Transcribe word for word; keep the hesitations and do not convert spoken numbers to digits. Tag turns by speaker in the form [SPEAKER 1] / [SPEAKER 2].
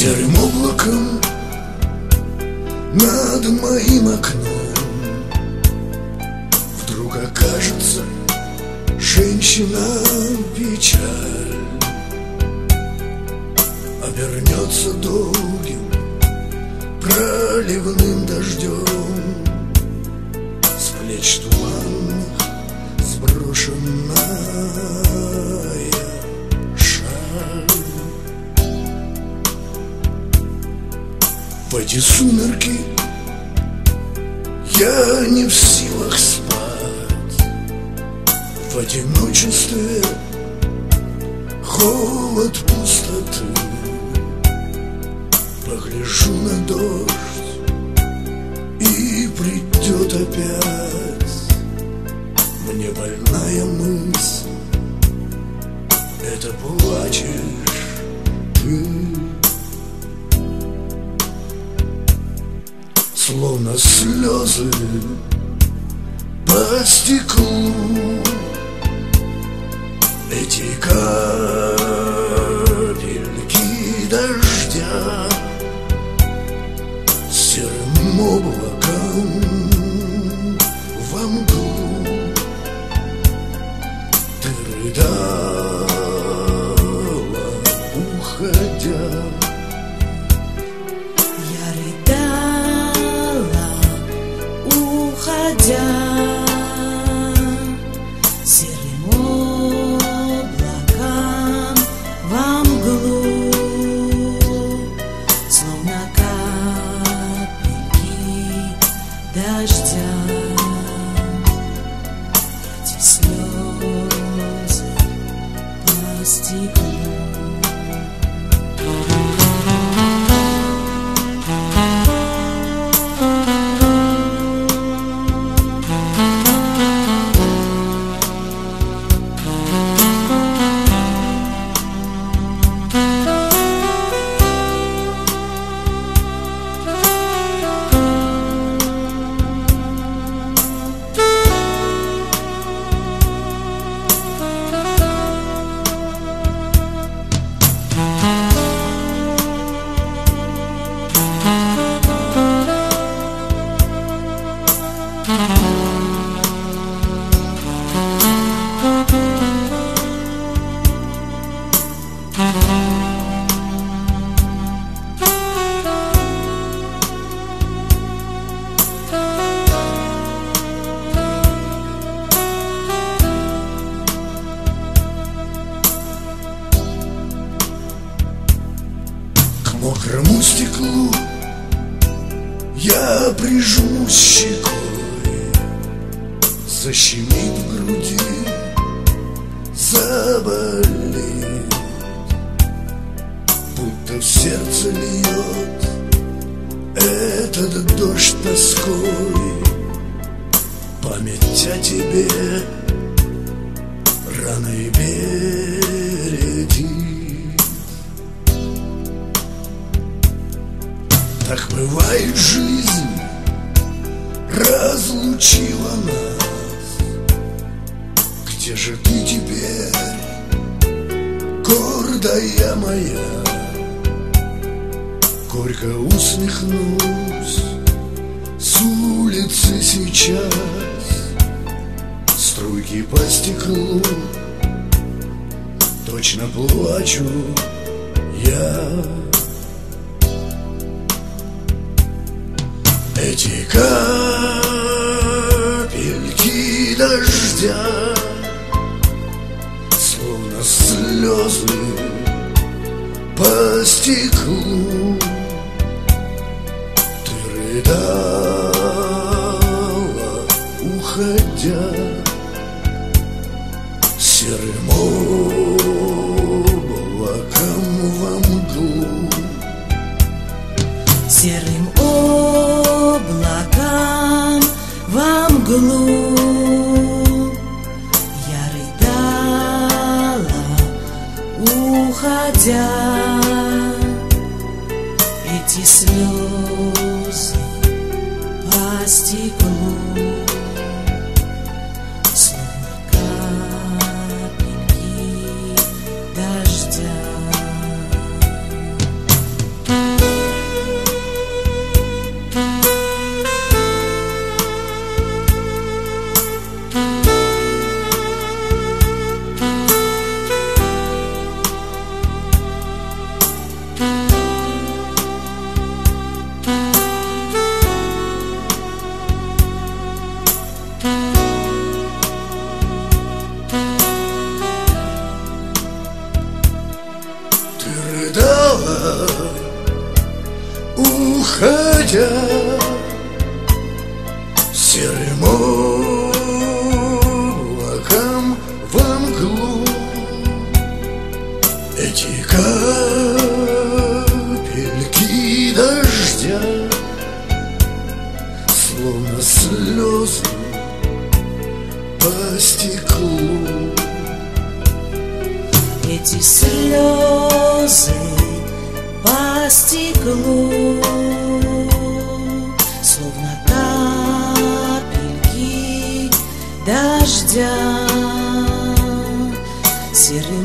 [SPEAKER 1] Серым облаком над моим окном вдруг окажется женщина печаль, обернется долгим проливным дождем, с плеч туманных сброшенная шаль. В эти сумерки я не в силах спать, в одиночестве холод пустоты. Погляжу на дождь, и придет опять мне больная мысль: это плачешь ты. Словно слезы по стеклу эти капельки дождя серым облаком во мглу. Ты рыдала, уходя.
[SPEAKER 2] Я рыдала, уходя, серым облаком во мглу, словно дождя. Эти слезы по стеклу.
[SPEAKER 1] К мокрому стеклу я прижмусь щекой, защемит в груди, заболит, будто в сердце льет этот дождь тоской. Память о тебе раной бередит. Так бывает, жизнь разлучила нас. Где же ты теперь, гордая моя? Горько усмехнусь с улицы сейчас. Струйки по стеклу, точно плачу я. Эти капельки дождя, словно слезы по стеклу. Ты рыдала, уходя, серым облаком во мглу.
[SPEAKER 2] Серым облаком во мглу я рыдала, уходя. Эти слезы по стеклу, словно капельки дождя.
[SPEAKER 1] устала, уходя, серым облаком во мглу. Эти капельки дождя, словно слезы по стеклу.
[SPEAKER 2] Эти слезы по стеклу, словно капельки дождя, серым